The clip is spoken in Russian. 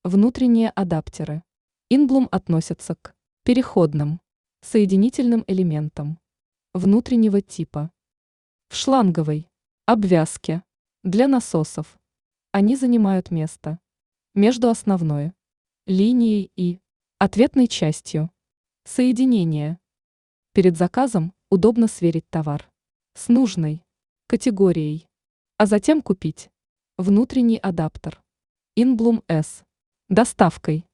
Внутренние адаптеры. Инблум относятся к переходным соединительным элементам внутреннего типа. В шланговой обвязке для насосов они занимают место между основной линией и ответной частью соединения. Перед заказом удобно сверить товар с нужной категорией, а затем купить внутренний адаптер Инблум S доставкой.